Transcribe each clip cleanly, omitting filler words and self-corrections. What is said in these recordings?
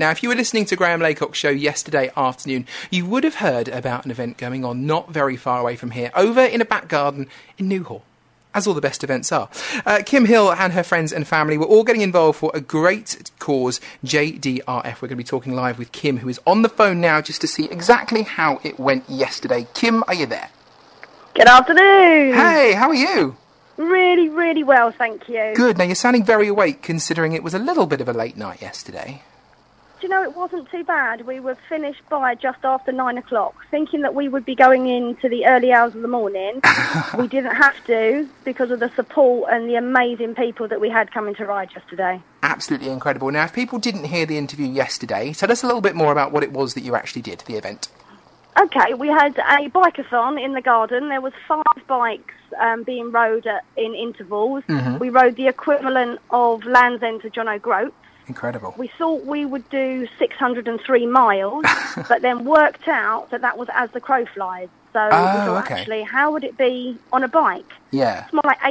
Now, if you were listening to Graham Laycock's show yesterday afternoon, you would have heard about an event going on not very far away from here, over in a back garden in Newhall, as all the best events are. Kim Hill and her friends and family were all getting involved for a great cause, JDRF. We're going to be talking live with Kim, who is on the phone now, just to see exactly how it went yesterday. Kim, are you there? Good afternoon. Hey, how are you? Really, really well, thank you. Good. Now, you're sounding very awake, considering it was a little bit of a late night yesterday. Do you know, it wasn't too bad. We were finished by just after 9 o'clock, thinking that we would be going into the early hours of the morning. We didn't have to, because of the support and the amazing people that we had coming to ride yesterday. Absolutely incredible. Now, if people didn't hear the interview yesterday, tell us a little bit more about what it was that you actually did, the event. Okay, we had a bike-a-thon in the garden. There was 5 bikes being rode in intervals. Mm-hmm. We rode the equivalent of Land's End to John O'Groats. Incredible. We thought we would do 603 miles, but then worked out that was as the crow flies. So we thought, actually, how would it be on a bike? Yeah. It's more like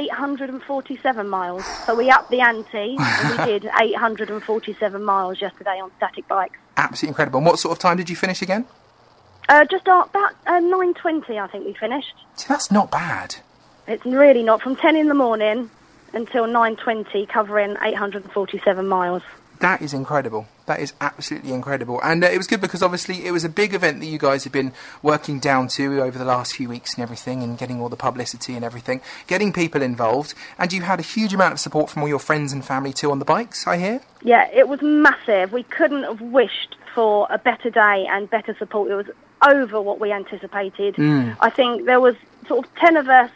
847 miles. So we upped the ante, and we did 847 miles yesterday on static bikes. Absolutely incredible. And what sort of time did you finish again? Just about 9:20, I think we finished. See, that's not bad. It's really not. From 10 in the morning until 9:20, covering 847 miles. That is incredible. That is absolutely incredible. And it was good because obviously it was a big event that you guys have been working down to over the last few weeks and everything, and getting all the publicity and everything, getting people involved. And you had a huge amount of support from all your friends and family too on the bikes, I hear? Yeah, it was massive. We couldn't have wished for a better day and better support. It was over what we anticipated. I think there was sort of 10 of us.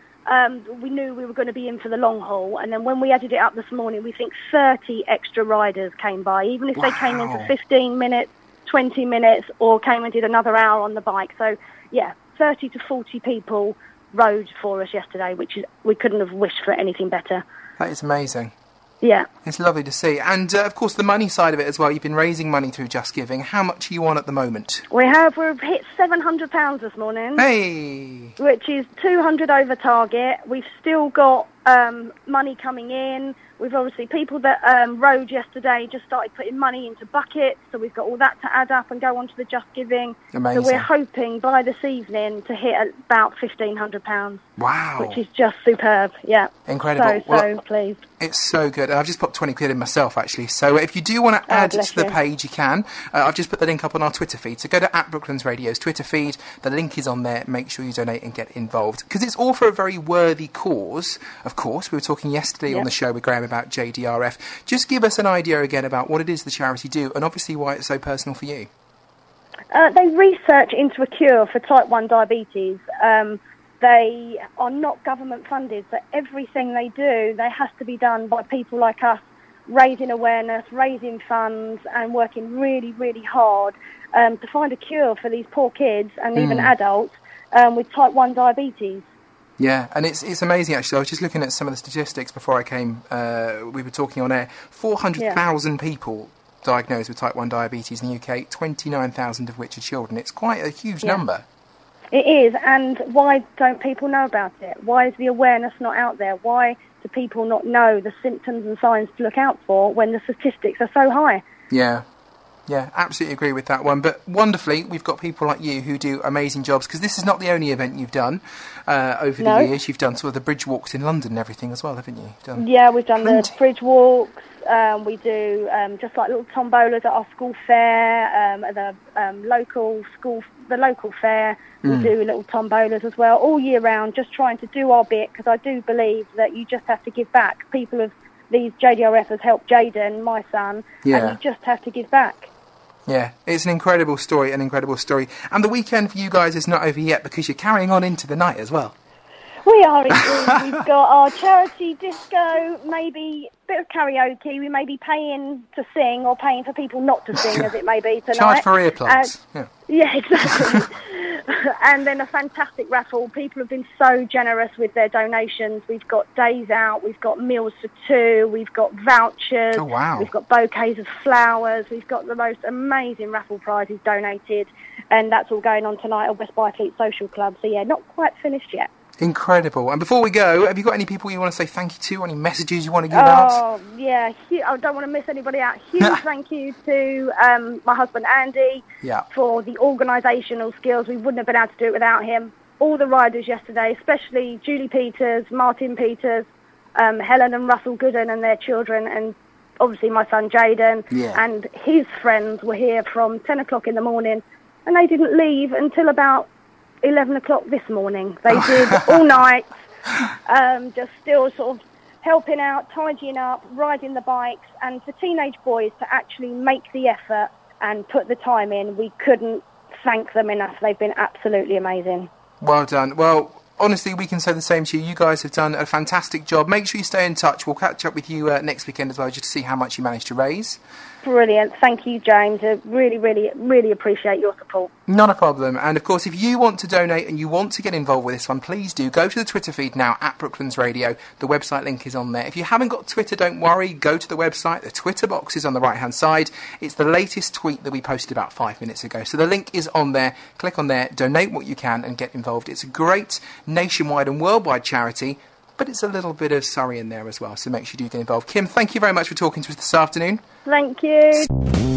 We knew we were going to be in for the long haul, and then when we added it up this morning, we think 30 extra riders came by, even if they came in for 15 minutes, 20 minutes, or came and did another hour on the bike. So, yeah, 30 to 40 people rode for us yesterday, which is, we couldn't have wished for anything better. That is amazing. Yeah. It's lovely to see. And, of course, the money side of it as well. You've been raising money through Just Giving. How much are you on at the moment? We've hit £700 this morning. Hey! Which is 200 over target. We've still got money coming in. We've obviously, people that rode yesterday just started putting money into buckets, so we've got all that to add up and go on to the Just Giving. Amazing. So we're hoping by this evening to hit about £1,500. Wow. Which is just superb, yeah. Incredible. So pleased. It's so good. I've just popped 20 quid in myself, actually. So if you do want to add to the page, you can. I've just put the link up on our Twitter feed. So go to @Brooklands Radio's Twitter feed. The link is on there. Make sure you donate and get involved. Because it's all for a very worthy cause. Of course, we were talking yesterday on the show with Graham about JDRF. Just give us an idea again about what it is the charity do, and obviously why it's so personal for you. They research into a cure for type 1 diabetes. They are not government funded, so everything they do, they has to be done by people like us, raising awareness, raising funds, and working really, really hard to find a cure for these poor kids and even adults with type 1 diabetes. Yeah, and it's amazing, actually. I was just looking at some of the statistics before I came. We were talking on air. 400,000 people diagnosed with type 1 diabetes in the UK, 29,000 of which are children. It's quite a huge number. It is, and why don't people know about it? Why is the awareness not out there? Why do people not know the symptoms and signs to look out for when the statistics are so high? Yeah, absolutely agree with that one. But wonderfully, we've got people like you who do amazing jobs, because this is not the only event you've done over the years. You've done sort of the bridge walks in London and everything as well, haven't you? We've done the bridge walks. We do just like little tombolas at our school fair, at the local fair. We do little tombolas as well, all year round, just trying to do our bit, because I do believe that you just have to give back. People of these JDRF has helped Jaden, my son, and you just have to give back. Yeah, it's an incredible story, And the weekend for you guys is not over yet, because you're carrying on into the night as well. We are indeed. We've got our charity disco, maybe a bit of karaoke. We may be paying to sing or paying for people not to sing, as it may be tonight. Charge for earplugs. Yeah, exactly. And then a fantastic raffle. People have been so generous with their donations. We've got days out. We've got meals for two. We've got vouchers. Oh, wow. We've got bouquets of flowers. We've got the most amazing raffle prizes donated. And that's all going on tonight at West Byfleet Social Club. So, yeah, not quite finished yet. Incredible. And before we go, have you got any people you want to say thank you to? Any messages you want to give out? Oh, yeah. I don't want to miss anybody out. Huge thank you to my husband, Andy, for the organisational skills. We wouldn't have been able to do it without him. All the riders yesterday, especially Julie Peters, Martin Peters, Helen and Russell Gooden and their children, and obviously my son Jaden and his friends were here from 10 o'clock in the morning, and they didn't leave until about 11 o'clock this morning. They did all night, just still sort of helping out, tidying up, riding the bikes, and for teenage boys to actually make the effort and put the time in, we couldn't thank them enough. They've been absolutely amazing. Well done. Well, honestly, we can say the same to you. You guys have done a fantastic job. Make sure you stay in touch. We'll catch up with you next weekend as well, just to see how much you managed to raise. Brilliant. Thank you, James. I really, really, really appreciate your support. Not a problem. And, of course, if you want to donate and you want to get involved with this one, please do. Go to the Twitter feed now, @Brooklands Radio. The website link is on there. If you haven't got Twitter, don't worry. Go to the website. The Twitter box is on the right-hand side. It's the latest tweet that we posted about 5 minutes ago. So the link is on there. Click on there, donate what you can and get involved. It's a great nationwide and worldwide charity, but it's a little bit of Surrey in there as well, so make sure you do get involved. Kim, thank you very much for talking to us this afternoon. Thank you.